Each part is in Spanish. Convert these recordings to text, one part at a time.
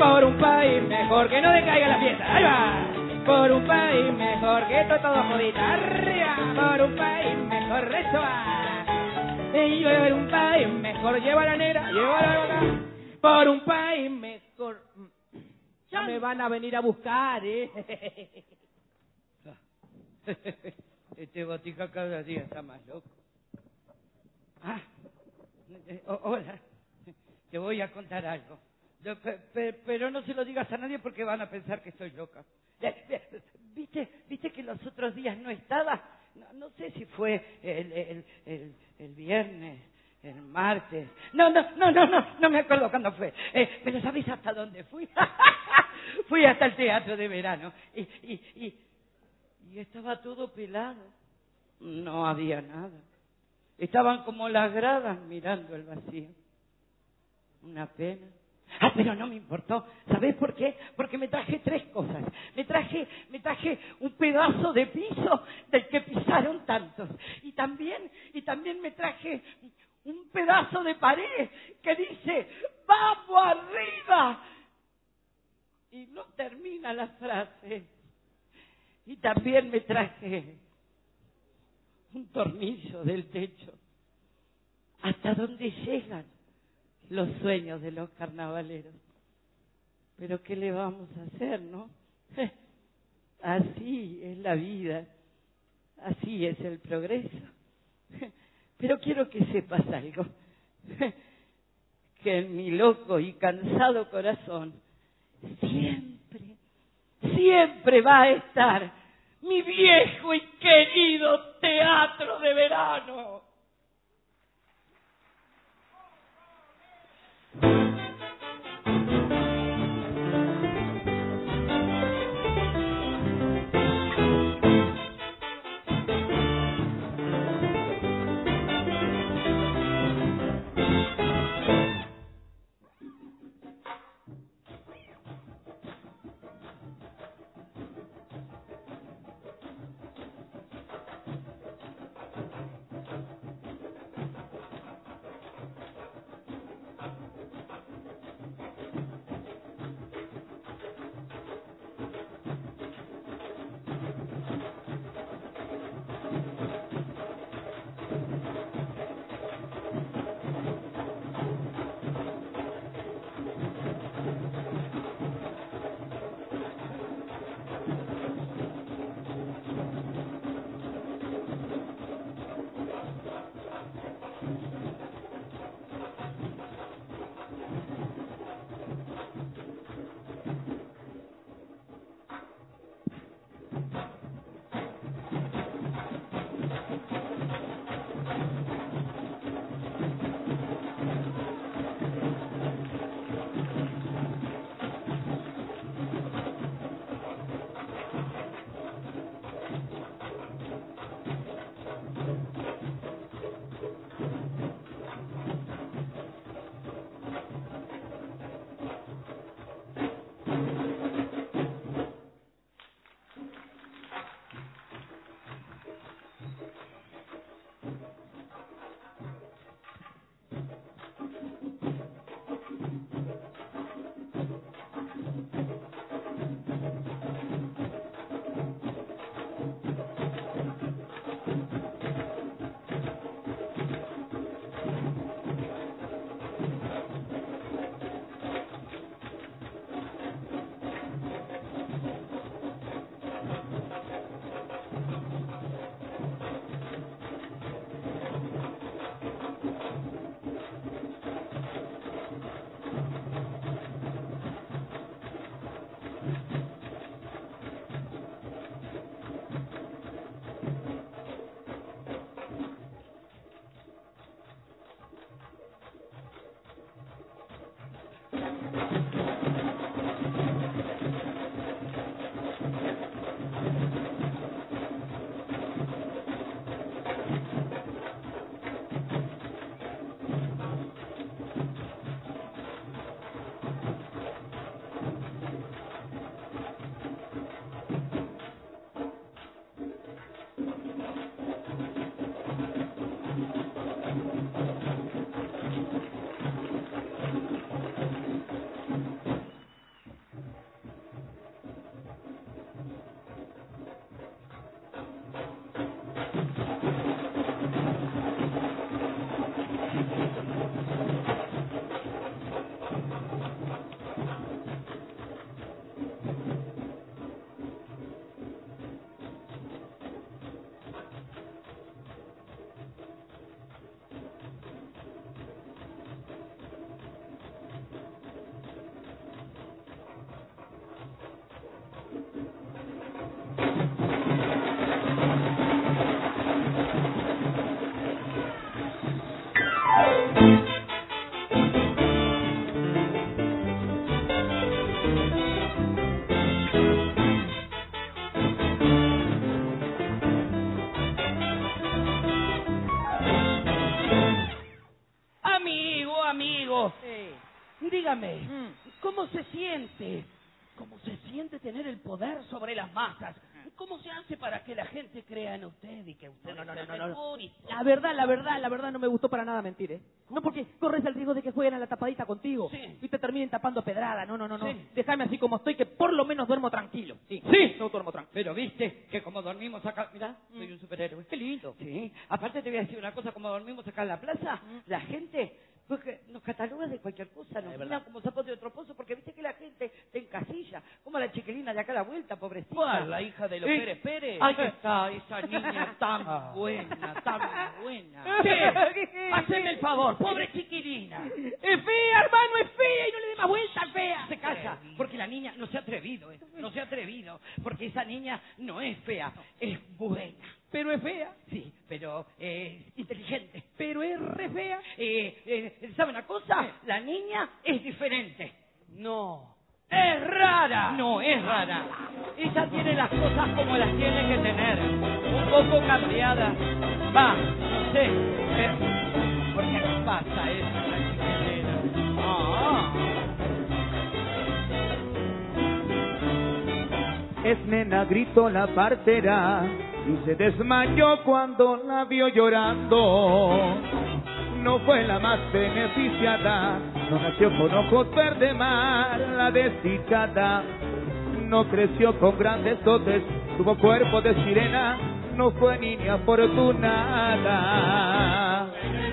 Por un país mejor, que no decaiga la fiesta. Ahí va. Por un país mejor, que esto es todo jodita. Arriba. Por un país mejor, eso va. Y por un país mejor, lleva la negra, lleva la boca. Por un país mejor. Ya me van a venir a buscar, Este Botica cada día está más loco. Hola. Te voy a contar algo. Pero no se lo digas a nadie porque van a pensar que estoy loca. ¿Viste que los otros días no estaba? No sé si fue el viernes, el martes. No me acuerdo cuándo fue. Pero ¿sabéis hasta dónde fui? Fui hasta el teatro de verano. Y estaba todo pelado. No había nada. Estaban como las gradas mirando el vacío. Una pena. Pero no me importó. ¿Sabés por qué? Porque me traje 3 cosas. Me traje un pedazo de piso del que pisaron tantos. Y también me traje un pedazo de pared que dice ¡vamos arriba! Y no termina la frase. Y también me traje un tornillo del techo. ¿Hasta dónde llegan los sueños de los carnavaleros? Pero ¿qué le vamos a hacer, no? Así es la vida, así es el progreso. Pero quiero que sepas algo, que en mi loco y cansado corazón siempre va a estar mi viejo y querido teatro de verano. dígame, ¿cómo se siente? ¿Cómo se siente tener el poder sobre las masas? ¿Cómo se hace para que la gente crea en usted y que usted No. mejor y todo? La verdad no me gustó para nada mentir, ¿eh? No, porque corres el riesgo de que jueguen a la tapadita contigo. Sí. Y te terminen tapando pedrada. No. Sí. Déjame así como estoy, que por lo menos duermo tranquilo. Sí. No duermo tranquilo. Pero viste que como dormimos acá, mirá, soy un superhéroe. Qué lindo. Sí, aparte te voy a decir una cosa, como dormimos acá en la plaza, la gente pues, que nos cataloga de cualquier cosa, nos miran como sapos de otro pozo, porque viste que la gente te encasilla, como la chiquilina de acá a la vuelta, pobrecita. ¿Cuál? ¿La hija de los Pérez Pérez? Ahí está, esa niña tan buena, tan buena. Haceme el favor, pobre chiquilina. Es fea, hermano, es fea y no le dé más vuelta, fea. Se calla, porque la niña no se ha atrevido, no se ha atrevido, porque esa niña no es fea, es buena. Pero es fea. Sí, pero es inteligente. Pero es re fea. ¿Sabe una cosa? La niña es diferente. No. ¡Es rara! No, es rara. Ella tiene las cosas como las tiene que tener. Un poco cambiada. Va, no sé. ¿Por qué nos pasa eso, la chiquilena? Es nena, gritó la partera y se desmayó cuando la vio llorando. No fue la más beneficiada, no nació con ojos verde mar, la desdichada. No creció con grandes dotes, tuvo cuerpo de sirena, no fue niña afortunada.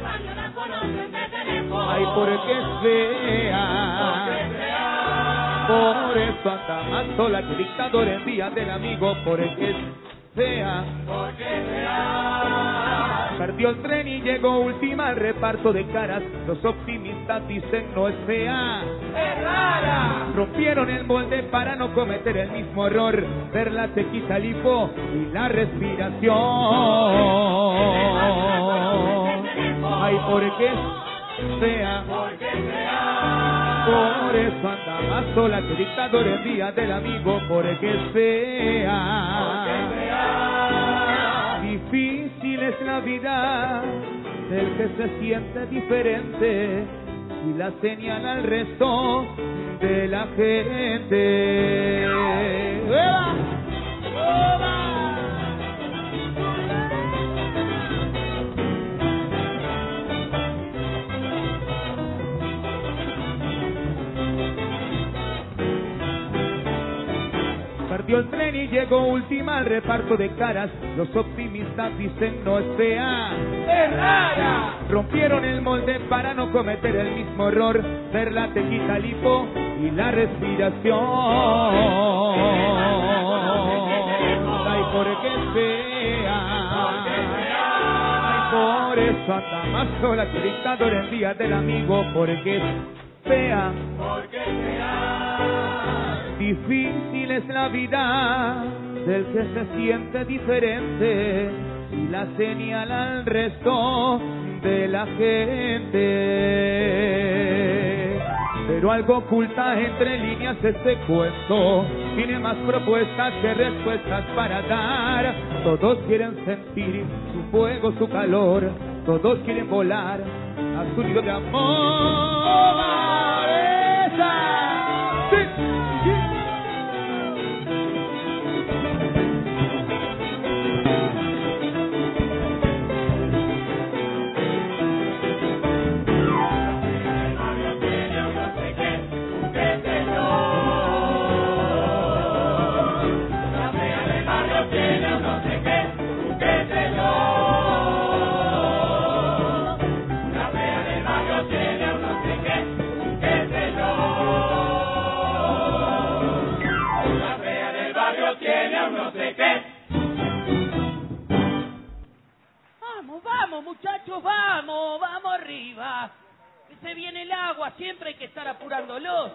Ay, porque es fea. Por eso anda más sola que dictador en día del amigo, porque es fea. Perdió el tren y llegó última al reparto de caras. Los optimistas dicen no es fea, es rara. Rompieron el molde para no cometer el mismo error. Verla te quita el hipo y la respiración. Ay, porque es fea. Por eso anda más sola que dictador en día del amigo, porque es fea. Difícil es la vida del que se siente diferente y la señala al resto de la gente. ¡Eva! ¡Eva! Perdió el tren y llegó última al reparto de caras. Los optimistas dicen no es fea, es rara. Rompieron el molde para no cometer el mismo error. Verla te quita el hipo y la respiración. Ay, porque es fea. Ay, por eso anda más sola que dictador en día del amigo, porque es fea. Difícil es la vida del que se siente diferente y la señala al resto de la gente. Pero algo oculta entre líneas este cuento, tiene más propuestas que respuestas para dar. Todos quieren sentir su fuego, su calor, todos quieren volar a su nido de amor. ¡Esa! ¡Sí! ¡Sí! Vamos, muchachos, vamos arriba. Que se viene el agua, siempre hay que estar apurándolos.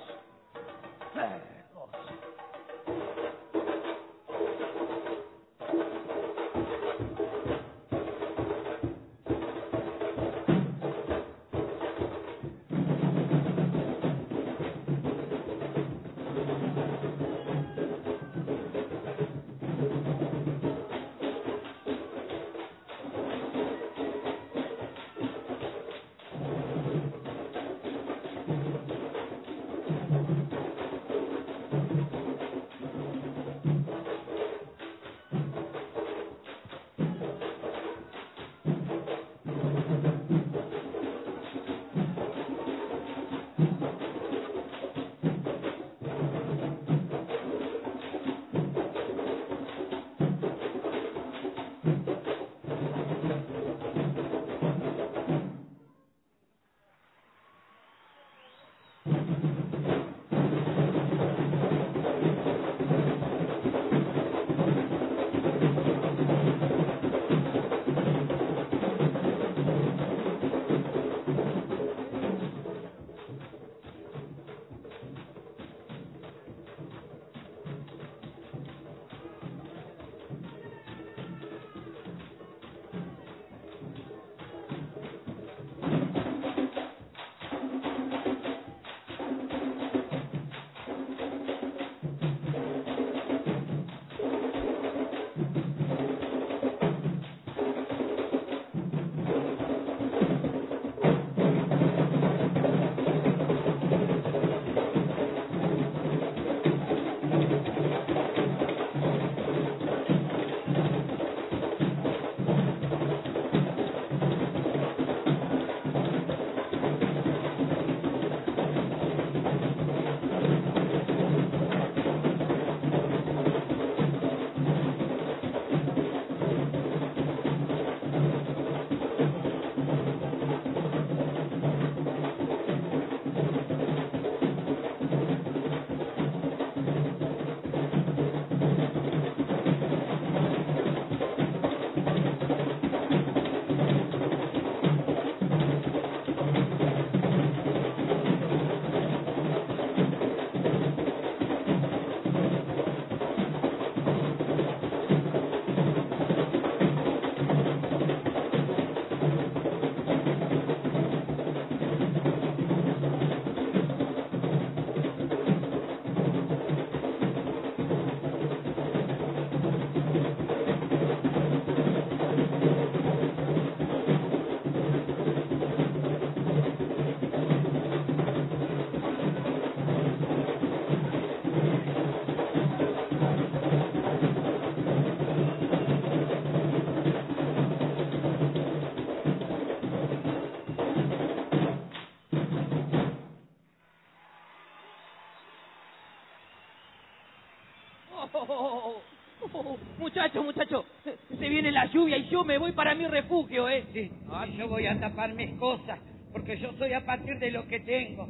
Muchacho, se viene la lluvia y yo me voy para mi refugio, Sí, yo voy a tapar mis cosas, porque yo soy a partir de lo que tengo.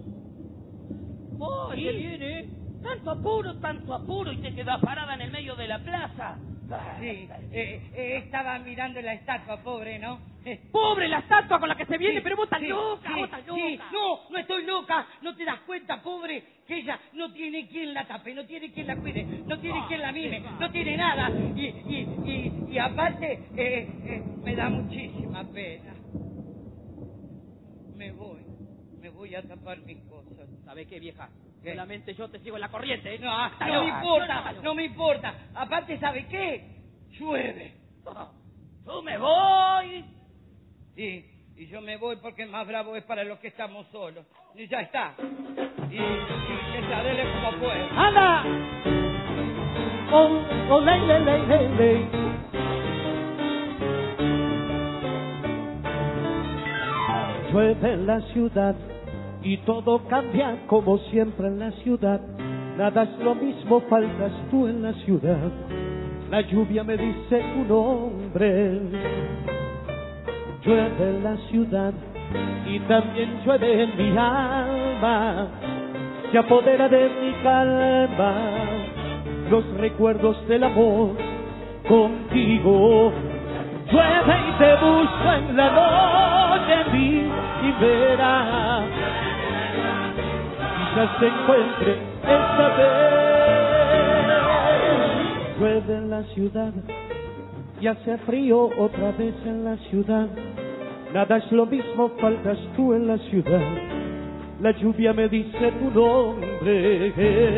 ¿Sí? Se viene. Tanto apuro, y te quedas parada en el medio de la plaza. Sí, estaba mirando la estatua, pobre, ¿no? Pobre la estatua con la que se viene, Sí, pero vos estás sí, loca, sí, vos estás loca. sí. No estoy loca, no te das cuenta, pobre, que ella no tiene quien la tape, no tiene quien la cuide, no tiene quien la mime, no tiene nada. Y aparte, me da muchísima pena. Me voy a tapar mis cosas. ¿Sabés qué, vieja? ¿Qué? Solamente yo te sigo en la corriente, ¿eh? No me importa. Aparte, ¿sabe qué? Llueve. Yo me voy. Y yo me voy porque más bravo es para los que estamos solos. Y ya está. Y que se adele como puede. ¡Anda! Oh, ley. Llueve en la ciudad y todo cambia como siempre en la ciudad. Nada es lo mismo, faltas tú en la ciudad. La lluvia me dice tu nombre. Llueve en la ciudad y también llueve en mi alma. Se apodera de mi calma los recuerdos del amor contigo. Llueve y te busco en la noche y verás. Quizás te encuentre esta vez. Llueve en la ciudad y hace frío otra vez en la ciudad. Nada es lo mismo, faltas tú en la ciudad. La lluvia me dice tu nombre.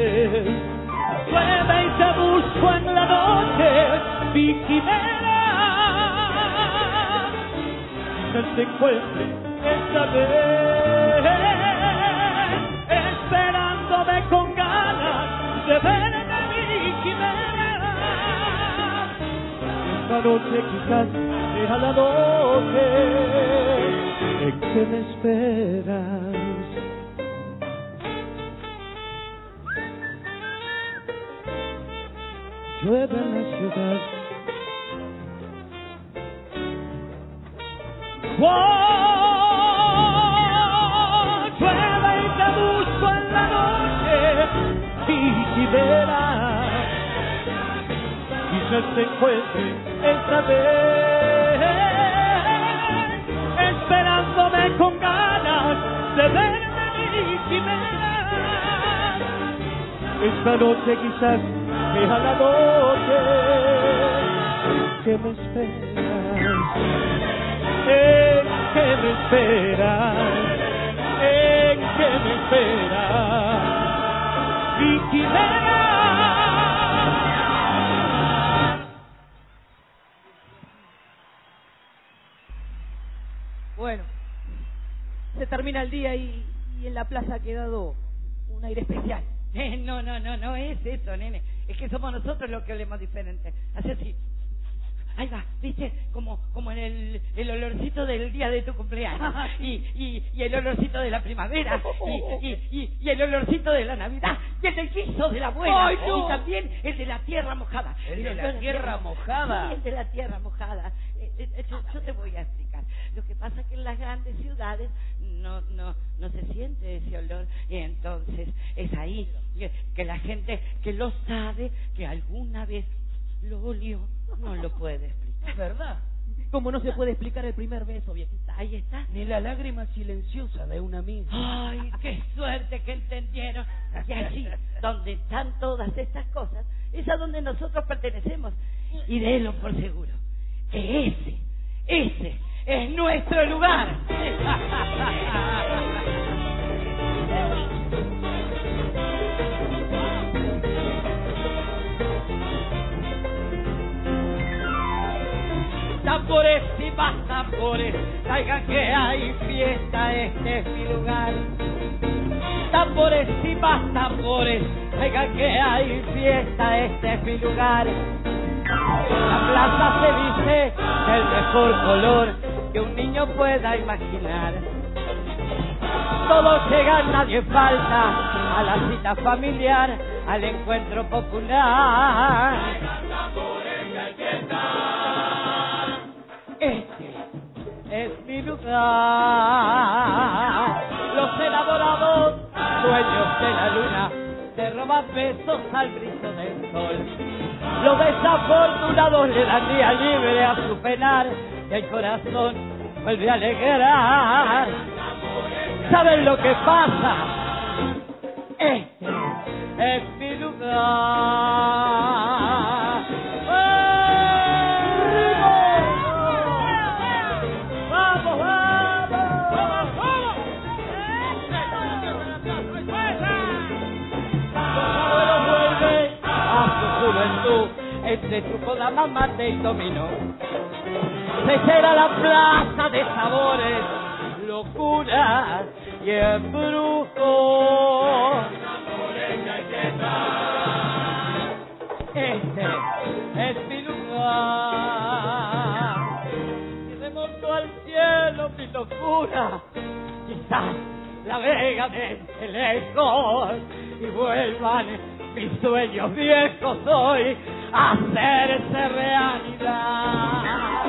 Llueve y te busco en la noche, mi quimera. Quizás te encuentre esta vez, esperándome con ganas de verme mi quimera. Esta noche quizás sea la noche en que me esperas. Llueve en la ciudad. Llueve y te busco en la noche y verás. Quizás te encuentre esta vez, esperándome con ganas de verme mi quimera. Esta noche quizás sea la noche que me esperas, que me esperas, que me esperas, mi quimera. Bueno, se termina el día y en la plaza ha quedado un aire especial. No es eso, nene. Es que somos nosotros los que olemos diferente. Así. Ahí va, ¿viste? Como en el olorcito del día de tu cumpleaños. Y el olorcito de la primavera. Y el olorcito de la Navidad. Y el del guiso de la abuela. ¡Ay, no! Y también el de la tierra mojada. ¿El de la tierra mojada? Sí, el de la tierra mojada. Yo te voy a explicar. Lo que pasa es que en las grandes ciudades no se siente ese olor. Y entonces es ahí que la gente que lo sabe, que alguna vez lo olió, no lo puede explicar. Es verdad. ¿Cómo no se puede explicar el primer beso, viejita? Ahí está. Ni la lágrima silenciosa de un amigo. Ay, qué suerte que entendieron. Y allí, donde están todas estas cosas, es a donde nosotros pertenecemos. Y délo por seguro, que ese es nuestro lugar. Tambores y más tambores, traigan que hay fiesta, este es mi lugar. Tambores y más tambores, traigan que hay fiesta, este es mi lugar. La plaza se viste del mejor color que un niño pueda imaginar. Todos llegan, nadie falta a la cita familiar, al encuentro popular. Este es mi lugar. Los elaborados sueños de la luna se roban besos al brillo del sol. Los desafortunados le dan día libre a su penar y el corazón vuelve a alegrar. ¿Saben lo que pasa? Este es mi lugar. ¡Vamos, vamos! Vuelve a su juventud, entre truco, dama, mate y dominó. Se será la plaza de sabores, locuras y embrujos. Este es mi lugar. Y remonto al cielo mi locura. Quizás la vega desde lejos y vuelvan mis sueños viejos hoy a hacerse realidad.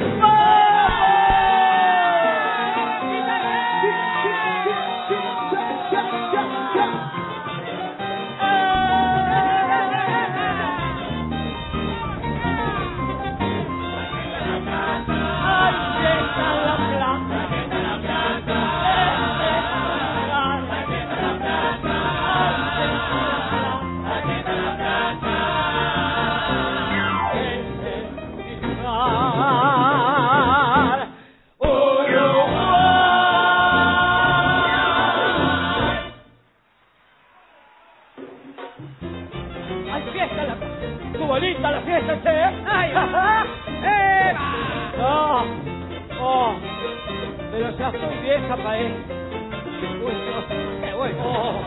La fiesta, ¡ay! Pero ya estoy vieja para esto. ¡Qué bueno!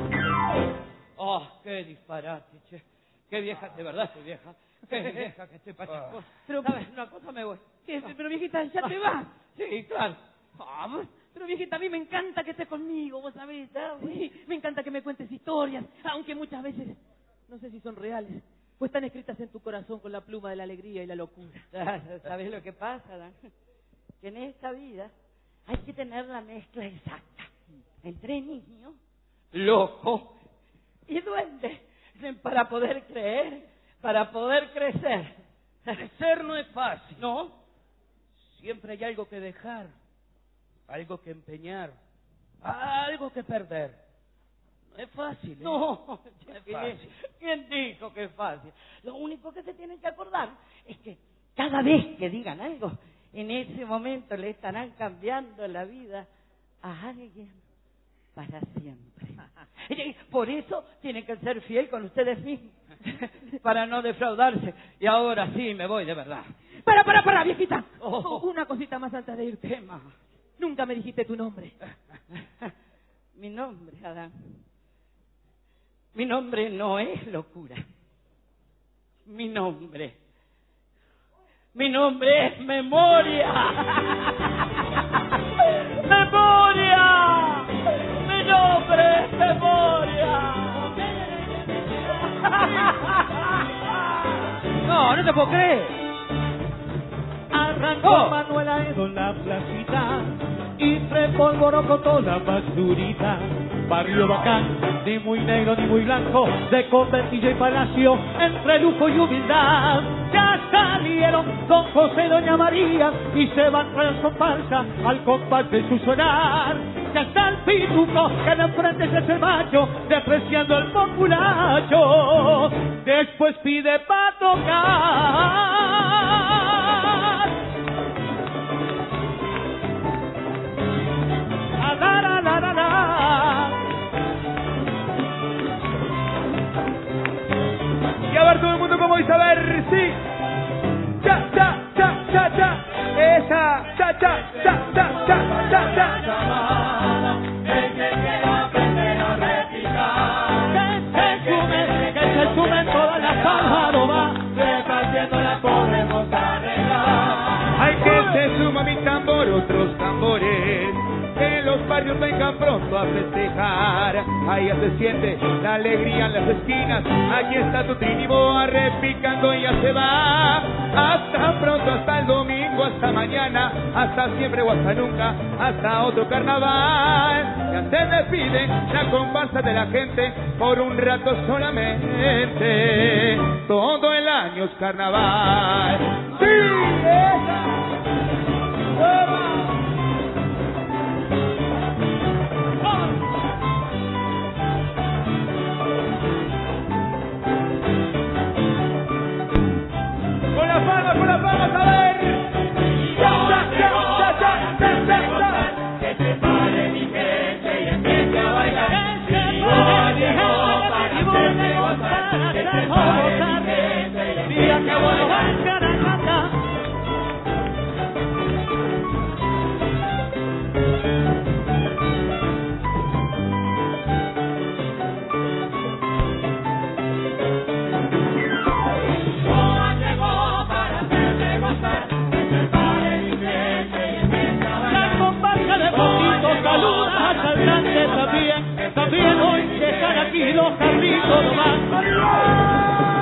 ¡Qué disparate, che! ¡Qué vieja! De verdad estoy vieja. ¡Qué vieja que estoy para estas cosas! Pero, ¿sabes? Una cosa me voy. Pero viejita, ¿ya te vas? Sí, claro. Pero viejita, a mí me encanta que estés conmigo, vos sabés. Sí, me encanta que me cuentes historias, aunque muchas veces no sé si son reales. Pues están escritas en tu corazón con la pluma de la alegría y la locura. ¿Sabes lo que pasa, Dan? Que en esta vida hay que tener la mezcla exacta entre niño, loco y duende para poder creer, para poder crecer. Crecer no es fácil. ¿No? Siempre hay algo que dejar, algo que empeñar, algo que perder. No es fácil, ¿eh? No es fácil. ¿Quién dijo que es fácil? Lo único que se tienen que acordar es que cada vez que digan algo, en ese momento le estarán cambiando la vida a alguien para siempre. Por eso tienen que ser fiel con ustedes mismos, para no defraudarse. Y ahora sí me voy de verdad. Para, viejita. Oh. Una cosita más antes de irte. ¿Qué más? Nunca me dijiste tu nombre. Mi nombre, Adán. Mi nombre no es locura. Mi nombre es memoria. ¡Memoria! Mi nombre es memoria. No te puedo creer. Arrancó Manuel Aedo en la placita y repolvoró con toda la basurita. Barrio bacán, ni muy negro ni muy blanco, de conventillo y palacio, entre lujo y humildad. Ya salieron Don José y Doña María y se van tras su falsa al compás de su sonar. Ya está el pituco que de enfrente se hace el macho, despreciando el populacho. Después pide pa' tocar. Y a ver todo el mundo como dice, a ver, sí. Cha, cha, cha, cha, cha. Esa, cha, cha, cha, cha, cha, cha, cha. El que quiera aprender a repicar, que se sumen todas las palmas, repartiendo la podemos arreglar. Hay que se suma mi tambor, otros tambores, que los barrios vengan pronto a festejar. Ahí ya se siente la alegría en las esquinas. Aquí está tu Triniboa repicando y ya se va. Hasta pronto, hasta el domingo, hasta mañana, hasta siempre o hasta nunca, hasta otro carnaval. Ya se despide la comparsa de la gente por un rato solamente. Todo el año es carnaval. ¡Sí! Con las palmas, a ver. Que se pare mi gente y empiece a bailar. Triniboa llegó para hacerme gozar. Que se pare mi gente y empiece a bailar. También hoy dejan aquí los carritos nomás.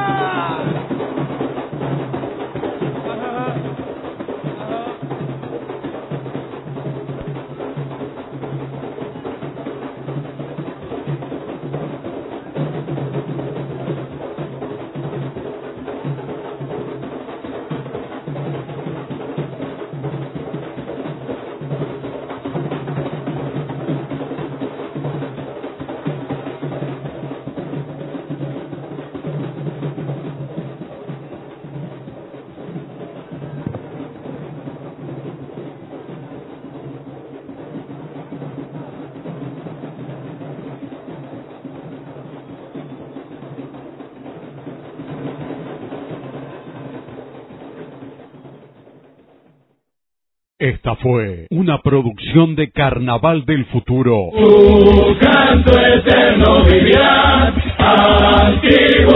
Esta fue una producción de Carnaval del Futuro. Tu canto eterno vivirá, antiguo